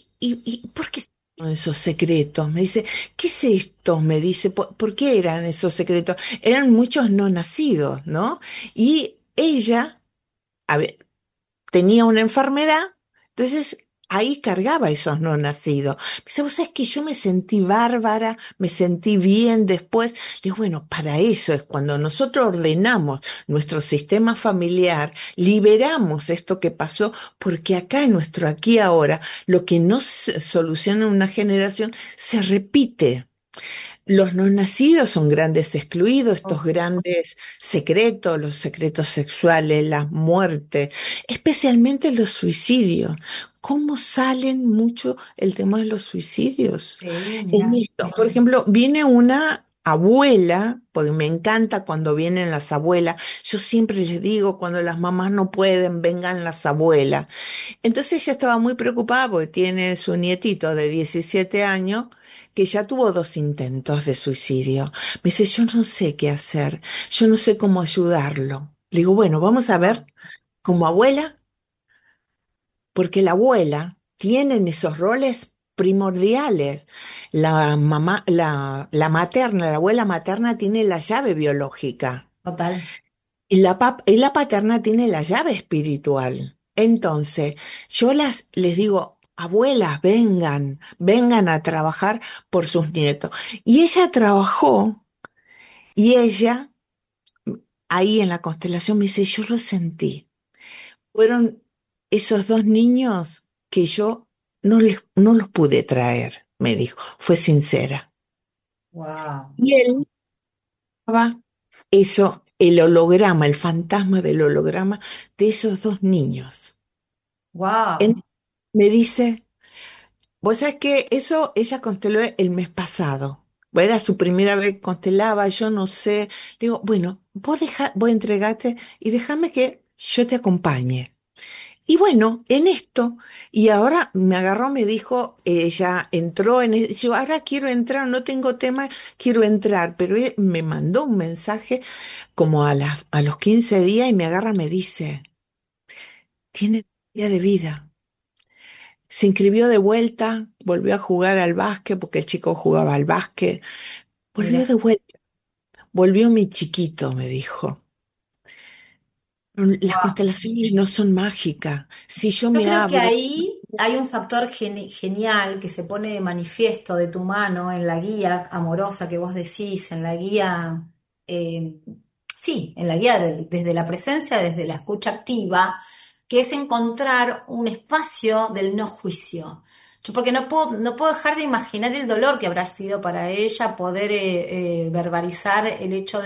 ¿y por qué son esos secretos? Me dice, ¿qué es esto? Me dice, ¿por qué eran esos secretos? Eran muchos no nacidos, ¿no? Y ella, a ver, tenía una enfermedad, entonces ahí cargaba esos no nacidos. Me dice, vos sabés que yo me sentí bárbara, me sentí bien después. Le digo, bueno, para eso es cuando nosotros ordenamos nuestro sistema familiar, liberamos esto que pasó, porque acá en nuestro aquí y ahora, lo que no se soluciona en una generación se repite. Los no nacidos son grandes excluidos, estos grandes secretos, los secretos sexuales, las muertes, especialmente los suicidios. ¿Cómo salen mucho el tema de los suicidios? Sí, En mira. esto, por ejemplo, viene una abuela, porque me encanta cuando vienen las abuelas. Yo siempre les digo, cuando las mamás no pueden, vengan las abuelas. Entonces ella estaba muy preocupada porque tiene su nietito de 17 años que ya tuvo 2 intentos de suicidio. Me dice, yo no sé qué hacer, yo no sé cómo ayudarlo. Le digo, bueno, vamos a ver como abuela, porque la abuela tiene esos roles primordiales. La mamá, la materna, la abuela materna tiene la llave biológica. Total. Y la paterna tiene la llave espiritual. Entonces, yo les digo, abuelas, vengan, vengan a trabajar por sus nietos. Y ella trabajó, y ella, ahí en la constelación, me dice, yo lo sentí. Fueron esos 2 niños que yo no los pude traer, me dijo, fue sincera. Wow. Y él estaba eso, el holograma, el fantasma del holograma de esos 2 niños. Wow. Me dice, vos sabés que eso ella consteló el mes pasado. Bueno, era su primera vez que constelaba, yo no sé. Le digo, bueno, vos entregate y déjame que yo te acompañe. Y bueno, en esto, y ahora me agarró, me dijo, ella entró yo ahora quiero entrar, no tengo tema, quiero entrar, pero él me mandó un mensaje como a los 15 días y me agarra, me dice, tiene día de vida. Se inscribió de vuelta, volvió a jugar al básquet, porque el chico jugaba al básquet. Volvió Mira. de vuelta, volvió mi chiquito, me dijo. Las constelaciones no son mágicas. Si yo Yo me creo que abro, ahí hay un factor genial que se pone de manifiesto de tu mano en la guía amorosa que vos decís, en la guía, eh, sí, en la guía desde la presencia, desde la escucha activa, que es encontrar un espacio del no juicio. Yo porque no puedo dejar de imaginar el dolor que habrá sido para ella poder verbalizar el hecho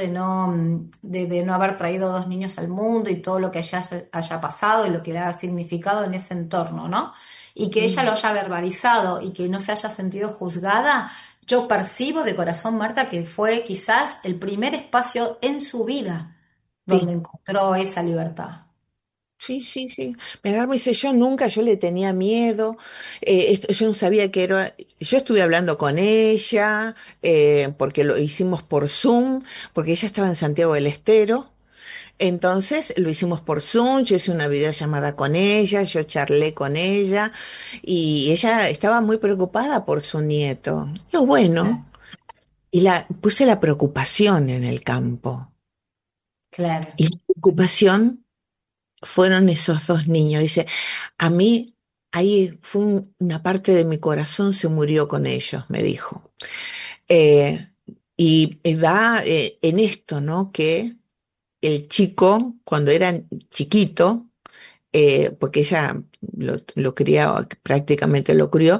de no haber traído 2 niños al mundo y todo lo que haya pasado y lo que le ha significado en ese entorno, ¿no? Y que ella lo haya verbalizado y que no se haya sentido juzgada, yo percibo de corazón, Marta, que fue quizás el primer espacio en su vida donde sí. encontró esa libertad. Sí, sí, sí. Me agarró y dice, yo le tenía miedo, yo no sabía que era, yo estuve hablando con ella, porque lo hicimos por Zoom, porque ella estaba en Santiago del Estero, entonces lo hicimos por Zoom, yo hice una videollamada con ella, yo charlé con ella, y ella estaba muy preocupada por su nieto. Yo, bueno, y puse la preocupación en el campo, Claro. y la preocupación fueron esos 2 niños. Dice, a mí ahí fue una parte de mi corazón se murió con ellos, me dijo. Eh, y da en esto, ¿no? Que el chico, cuando era chiquito, porque ella lo criaba, prácticamente lo crió,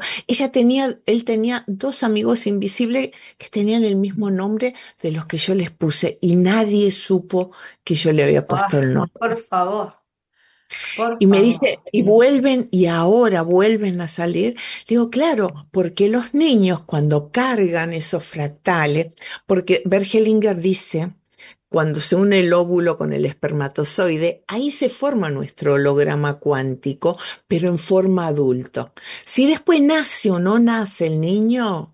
él tenía 2 amigos invisibles que tenían el mismo nombre de los que yo les puse y nadie supo que yo le había puesto Ah, el nombre. por favor, por Y me favor. dice, y vuelven, y ahora vuelven a salir. Digo, claro, porque los niños cuando cargan esos fractales, porque Bergelinger dice, cuando se une el óvulo con el espermatozoide, ahí se forma nuestro holograma cuántico, pero en forma adulto. Si después nace o no nace el niño,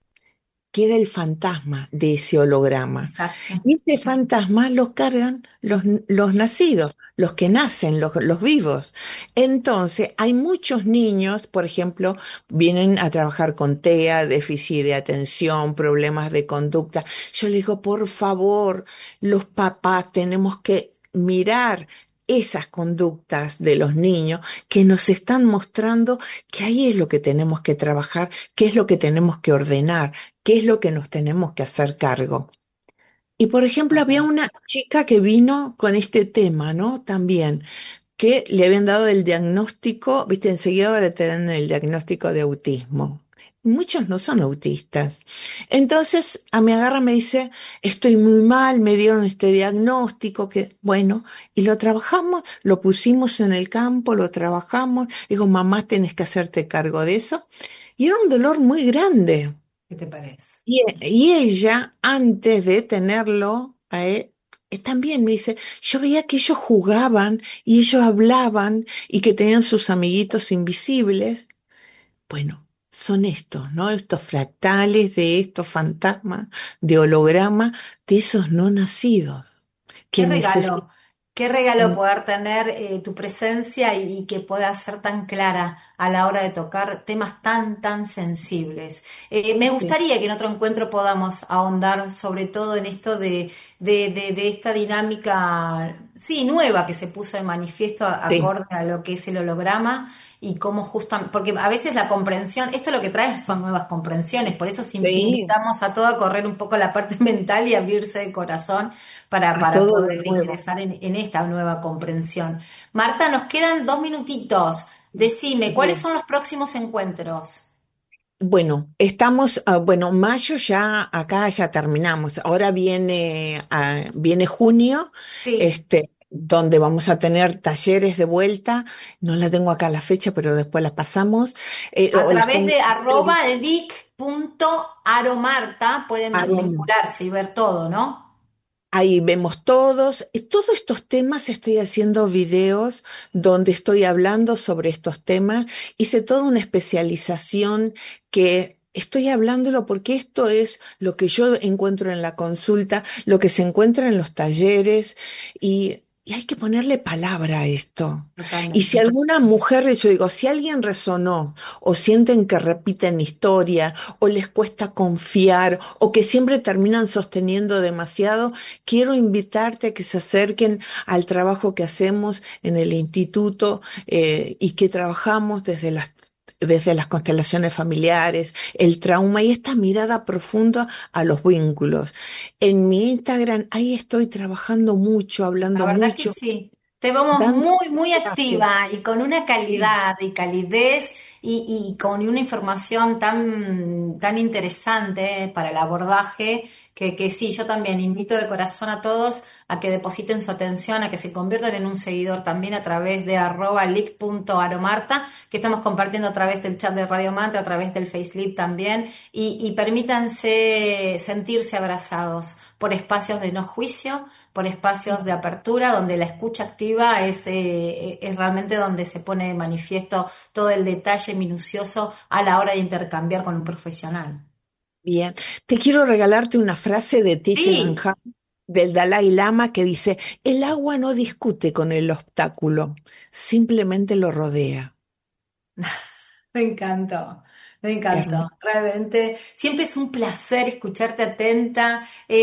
queda el fantasma de ese holograma. Exacto. Y ese fantasma lo cargan los nacidos, los que nacen, los vivos. Entonces, hay muchos niños, por ejemplo, vienen a trabajar con TEA, déficit de atención, problemas de conducta. Yo le digo, por favor, los papás tenemos que mirar esas conductas de los niños que nos están mostrando que ahí es lo que tenemos que trabajar, qué es lo que tenemos que ordenar, qué es lo que nos tenemos que hacer cargo. Y por ejemplo, había una chica que vino con este tema, ¿no? También, que le habían dado el diagnóstico, viste, enseguida ahora te dan el diagnóstico de autismo. Muchos no son autistas. Entonces, a mi agarra me dice, estoy muy mal, me dieron este diagnóstico, que bueno, y lo trabajamos, lo pusimos en el campo, lo trabajamos, digo, mamá, tenés que hacerte cargo de eso. Y era un dolor muy grande. ¿Qué te parece? Y ella, antes de tenerlo, también me dice, yo veía que ellos jugaban y ellos hablaban y que tenían sus amiguitos invisibles. Bueno, son estos, ¿no? Estos fractales de estos fantasmas, de holograma, de esos no nacidos Qué que necesitan. regalo, qué regalo poder tener tu presencia y que pueda ser tan clara a la hora de tocar temas tan sensibles. Me gustaría que en otro encuentro podamos ahondar sobre todo en esto de esta dinámica, sí, nueva que se puso de manifiesto Sí, acorde a lo que es el holograma y cómo justamente, porque a veces la comprensión, esto lo que trae son nuevas comprensiones, por eso sí, invitamos a todo a correr un poco la parte mental y abrirse de corazón a para todo lo poder nuevo. ingresar en esta nueva comprensión. Marta, nos quedan 2 minutitos. Decime, ¿cuáles Bien. son los próximos encuentros? Bueno, bueno, mayo ya acá ya terminamos. Ahora viene junio, Sí, donde vamos a tener talleres de vuelta. No la tengo acá la fecha, pero después la pasamos. a O las través pongo de en redes. @lic.aromarta pueden Aroma. vincularse y ver todo, ¿no? Ahí vemos todos estos temas, estoy haciendo videos donde estoy hablando sobre estos temas. Hice toda una especialización que estoy hablándolo porque esto es lo que yo encuentro en la consulta, lo que se encuentra en los talleres y hay que ponerle palabra a esto. Y si Totalmente. alguna mujer, yo digo, si alguien resonó o sienten que repiten historia o les cuesta confiar o que siempre terminan sosteniendo demasiado, quiero invitarte a que se acerquen al trabajo que hacemos en el instituto y que trabajamos desde las constelaciones familiares, el trauma y esta mirada profunda a los vínculos. En mi Instagram, ahí estoy trabajando mucho, La hablando verdad que mucho, sí. Te vemos dando muy espacio. activa y con una Sí, calidad y calidez y con una información tan interesante para el abordaje que sí, yo también invito de corazón a todos a que depositen su atención, a que se conviertan en un seguidor también a través de @lic.aromarta, que estamos compartiendo a través del chat de Radio Mantra, a través del Facelift también, y permítanse sentirse abrazados por espacios de no juicio, por espacios de apertura, donde la escucha activa es realmente donde se pone de manifiesto todo el detalle minucioso a la hora de intercambiar con un profesional. bien. Te quiero regalarte una frase de Thich Nhat Sí, Hanh, del Dalai Lama, que dice, el agua no discute con el obstáculo, simplemente lo rodea. me encantó. Me Hermoso. encantó, realmente. Siempre es un placer escucharte atenta.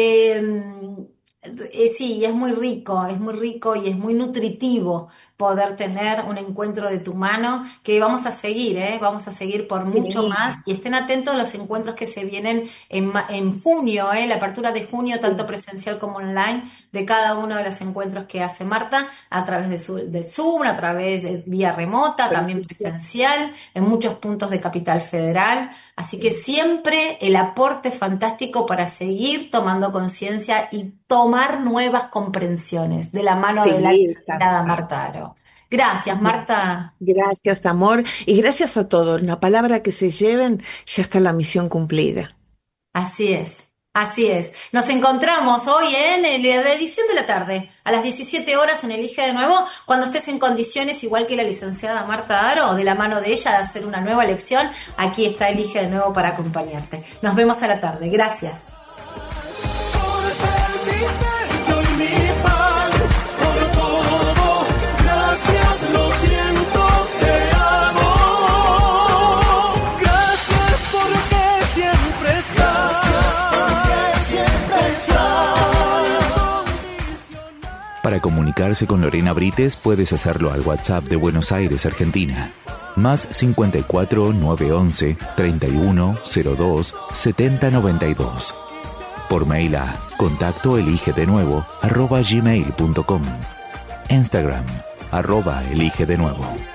Sí, es muy rico y es muy nutritivo poder tener un encuentro de tu mano que vamos a seguir, ¿eh? Vamos a seguir por mucho más Sí, y estén atentos a los encuentros que se vienen en junio, ¿eh? La apertura de junio, tanto sí, presencial como online, de cada uno de los encuentros que hace Marta a través de Zoom, a través de vía remota, también presencial. presencial, en muchos puntos de Capital Federal. Así que Sí, siempre el aporte fantástico para seguir tomando conciencia y tomar nuevas comprensiones de la mano de la sí, tal licenciada cual. Marta Aro. Gracias, Marta. Gracias, amor, y gracias a todos. La palabra que se lleven, ya está la misión cumplida. Así es. Así es. Nos encontramos hoy en la edición de la tarde, a las 17 horas en Elige de Nuevo, cuando estés en condiciones, igual que la licenciada Marta Aro, de la mano de ella, de hacer una nueva lección. Aquí está Elige de Nuevo para acompañarte. Nos vemos a la tarde. Gracias. Por servirte doy mi pan, por todo, gracias, lo siento, te amo. Gracias porque siempre estás. Gracias porque siempre estás. Para comunicarse con Lorena Brites puedes hacerlo al WhatsApp de Buenos Aires, Argentina. Más 54 911 31 02 70 92. Por mail a contacto@eligedenuevo@gmail.com. Instagram @eligedenuevo.